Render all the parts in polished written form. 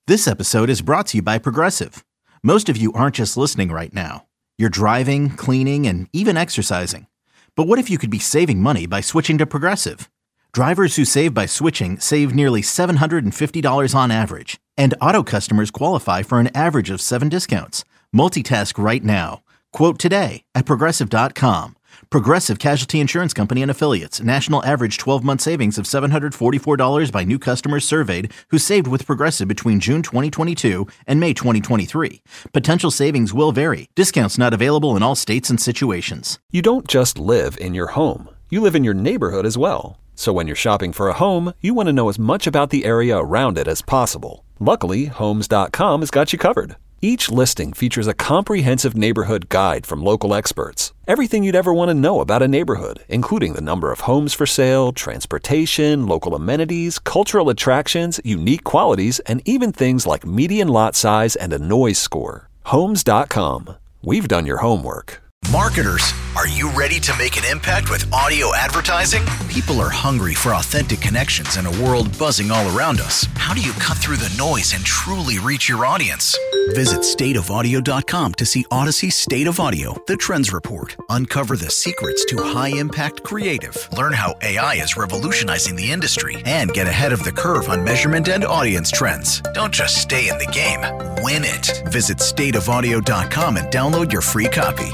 This episode is brought to you by Progressive. Most of you aren't just listening right now. You're driving, cleaning, and even exercising. But what if you could be saving money by switching to Progressive? Drivers who save by switching save nearly $750 on average. And auto customers qualify for an average of 7 discounts. Multitask right now. Quote today at Progressive.com. Progressive Casualty Insurance Company and Affiliates. National average 12-month savings of $744 by new customers surveyed who saved with Progressive between June 2022 and May 2023. Potential savings will vary. Discounts not available in all states and situations. You don't just live in your home. You live in your neighborhood as well. So when you're shopping for a home, you want to know as much about the area around it as possible. Luckily, Homes.com has got you covered. Each listing features a comprehensive neighborhood guide from local experts. Everything you'd ever want to know about a neighborhood, including the number of homes for sale, transportation, local amenities, cultural attractions, unique qualities, and even things like median lot size and a noise score. Homes.com. We've done your homework. Marketers, are you ready to make an impact with audio advertising? People are hungry for authentic connections in a world buzzing all around us. How do you cut through the noise and truly reach your audience? Visit stateofaudio.com to see Odyssey State of Audio, the Trends Report. Uncover the secrets to high-impact creative. Learn how AI is revolutionizing the industry and get ahead of the curve on measurement and audience trends. Don't just stay in the game, win it. Visit stateofaudio.com and download your free copy.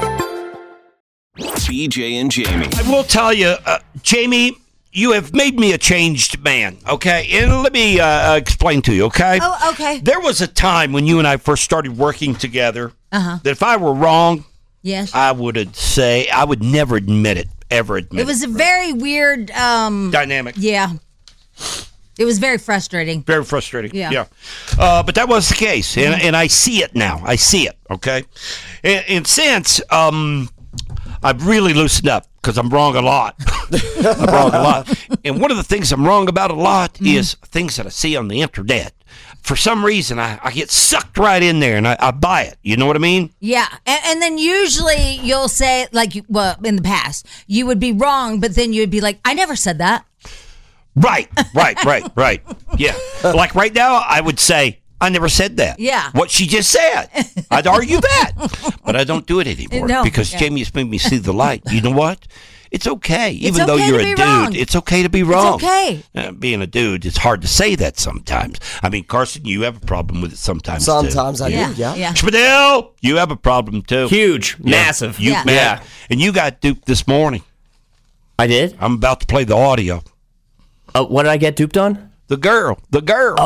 BJ and Jamie. I will tell you, Jamie, you have made me a changed man, okay? And let me explain to you, okay? Oh, okay. There was a time when you and I first started working together that if I were wrong, yes, I would say I would never admit it, ever admit it. It was a very weird dynamic. Yeah. It was very frustrating. Very frustrating. Yeah. But that was the case, and I see it now. I see it, okay? And since I've really loosened up because I'm wrong a lot. I'm wrong a lot. And one of the things I'm wrong about a lot is things that I see on the internet. For some reason, I get sucked right in there and I buy it. You know what I mean? Yeah. And then usually you'll say, like, well, in the past, you would be wrong, but then you would be like, I never said that. Right. Yeah. Like right now, I would say, I never said that. Yeah. What she just said. I'd argue that. But I don't do it anymore because Jamie has made me see the light. You know what? It's okay. Even though you're a dude, wrong. It's okay to be wrong. It's okay. Being a dude, it's hard to say that sometimes. I mean, Carson, you have a problem with it sometimes Sometimes too. I do, yeah. Spadell, you have a problem too. Huge. Massive. Yeah. And you got duped this morning. I did? I'm about to play the audio. What did I get duped on? The girl. Oh, the girl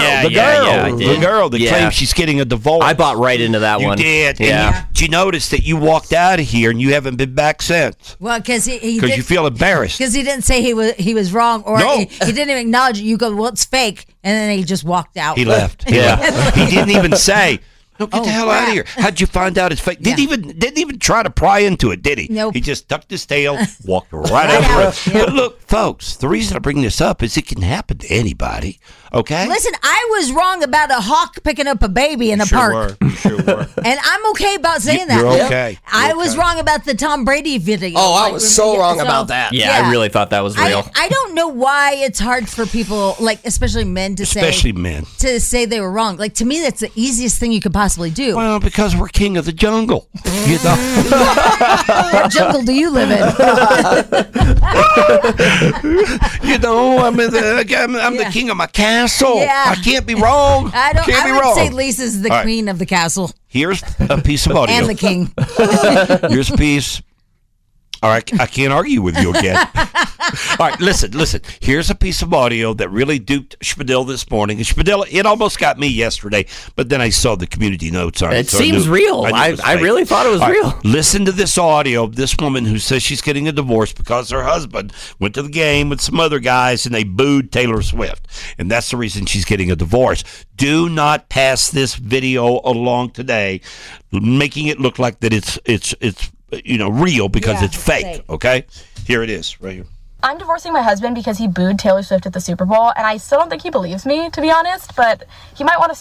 that claims she's getting a divorce. I bought right into that one. You did. Yeah. Did you notice that you walked out of here and you haven't been back since? Well, because you feel embarrassed. Because he didn't say he was wrong, or he didn't even acknowledge it. You go, well, it's fake, and then he just walked out. He left. Yeah. He didn't even say, no, get the hell out of here. How'd you find out it's fake? Didn't even try to pry into it, did he? Nope. He just tucked his tail, walked right out. But look, folks, the reason I bring this up is it can happen to anybody, okay? Listen, I was wrong about a hawk picking up a baby in a park. You sure were. And I'm okay about saying that. You're okay. I was wrong about the Tom Brady video. Oh, I was so wrong about that. Yeah, I really thought that was real. I don't know why it's hard for people, like especially men, to say they were wrong. Like, to me, that's the easiest thing you could possibly do. Well, because we're king of the jungle. You know? What jungle do you live in? You know, I'm the king of my castle. Yeah. I can't be wrong. I would say Lisa's the queen of the castle. Here's a piece of audio. And the king. Here's a piece. All right, I can't argue with you again. All right, listen. Here's a piece of audio that really duped Spadell this morning. And Spadell, it almost got me yesterday, but then I saw the community notes on it. It seems real. I really thought it was real. Right, listen to this audio of this woman who says she's getting a divorce because her husband went to the game with some other guys and they booed Taylor Swift. And that's the reason she's getting a divorce. Do not pass this video along today, making it look like that it's real because it's fake. Okay? Here it is, right here. I'm divorcing my husband because he booed Taylor Swift at the Super Bowl, and I still don't think he believes me, to be honest, but he might want to start.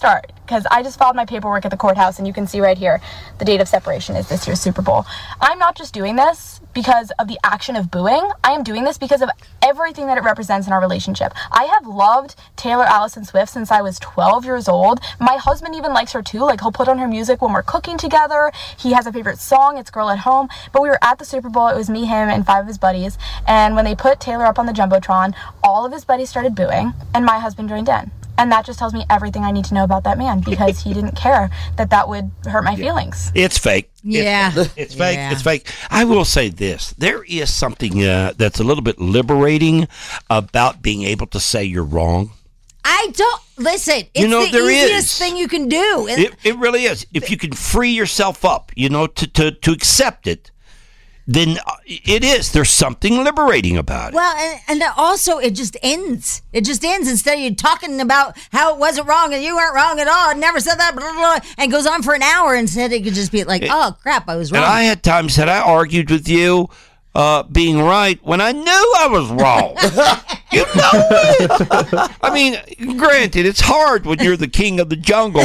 because I just filed my paperwork at the courthouse, and you can see right here, the date of separation is this year's Super Bowl. I'm not just doing this because of the action of booing. I am doing this because of everything that it represents in our relationship. I have loved Taylor Allison Swift since I was 12 years old. My husband even likes her too. Like, he'll put on her music when we're cooking together. He has a favorite song. It's Girl at Home. But we were at the Super Bowl. It was me, him, and 5 of his buddies. And when they put Taylor up on the Jumbotron, all of his buddies started booing, and my husband joined in. And that just tells me everything I need to know about that man, because he didn't care that would hurt my feelings. It's fake. Yeah. It's fake. Yeah. It's fake. I will say this. There is something that's a little bit liberating about being able to say you're wrong. I don't listen. It's the easiest thing you can do. It really is. If you can free yourself up, to accept it, then it is. There's something liberating about it. Well, and also it just ends. It just ends instead of you talking about how it wasn't wrong and you weren't wrong at all and never said that, blah, blah, blah, and goes on for an hour. Instead, it could just be like, oh, crap, I was wrong. And I had times that I argued with you being right when I knew I was wrong. You know it. I mean, granted, it's hard when you're the king of the jungle.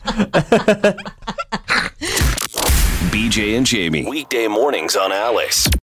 BJ and Jamie. Weekday mornings on Alice.